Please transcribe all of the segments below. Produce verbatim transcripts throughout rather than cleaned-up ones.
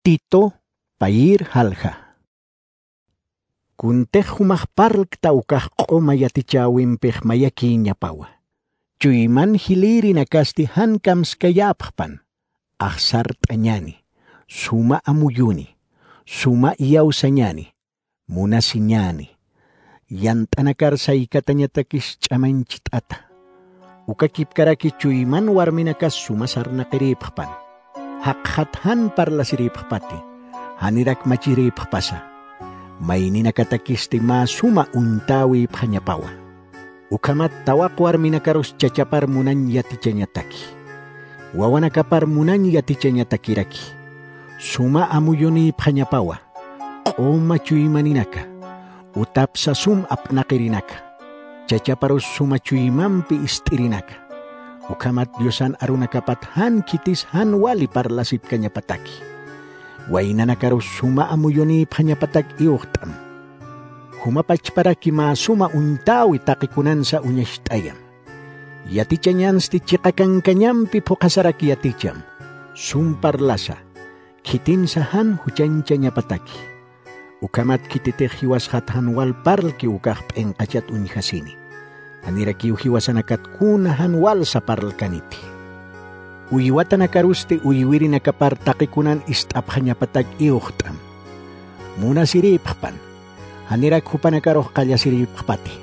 Tito Pair halja. Kuntej humajparlk taukaj qoma yatichawinpej mayaki ñapawa. Chuyman hiliri nakasti hankams kayapjan. Ahsar tañani, suma amuyuni, suma iausañani, munasiñani. Yantanakar saikatañatakis chamanchitata. Ukakipkaraki chuyman warminakas sumasarnaqiripjan. Hakhathan parlasiripjpati, hanirak machiripjpasa. Maininakatakisti ma suma untawi phanyapawa. Ukamat tawak warminakarus chachapar munan yatichanyataki. Wawanakapar munan yatichanyatakiraki. Suma amuyoni phanyapawa. Qoma chuymaninaka. Utapsa sum apnakirinaka. Chachaparus suma chuymampi istirinaka. Ukamat Diosan arunakapat han kitis han wali parlasip kanyapataki. Wainanakarus suma amuyoni panyapatak iuhtam. Humapachparaki ma suma untawi takikunan sa unyashtayam. Yatichanyan sti chikakan kanyampi pokasaraki yaticham. Sum parlasa. Kitin sa han huchanchanyapataki. Ukamat kititeh hiwas hathan wal parlki ukah pengkachat unyhasini. Aniraki uhiwasanakat kunahan wal sa parlkaniti. Uiwatanakarusti uiwiri nakapar takikunan istaphanya patag iuhtam. Muna sirippan. Hanirak hupanakaroh kalya sirippati.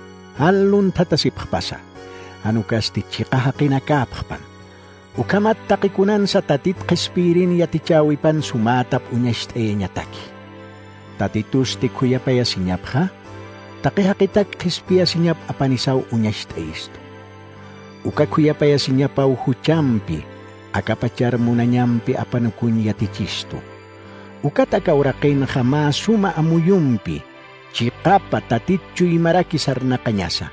Halun tatasipapasa. Hanukasti chikahakinakappan. Ukamat takikunan sa tatit kespirin yatichawipan sumatap unyashteyanyataki. Tatitus ti kuyapaya sinyapha. Takihakitak kispia sinyap apanisaw unyashteisto. Ukakuyapaya sinyapaw huchampi, akapachar muna nyampi apanukunyatichisto. Ukatakaurakin hama suma amuyumpi, chikapa tatitchuy marakisar na kanyasa.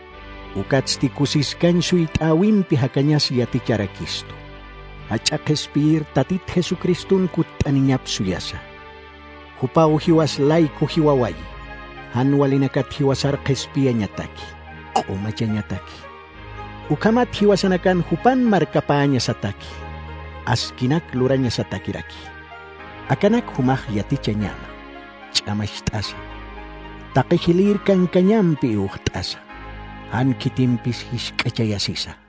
Ukatsti kusiskan suit awimpi hakanyas yaticharakisto. Achakespir tatit Jesukristun kutaninyap suyasa. Hupaw hiwas lay kuhiwaway. Hanwalinakat hiwasar kespia nyataki. O macha nyataki. Ukamat hiwasanakan hupan markapanya sataki. Askinak luranya satakiraki. Akanak humah yaticha nyama. Chamashtasa. Takihilir kan kanyampi uhtasa. Han kitimpis hiskachayasisa.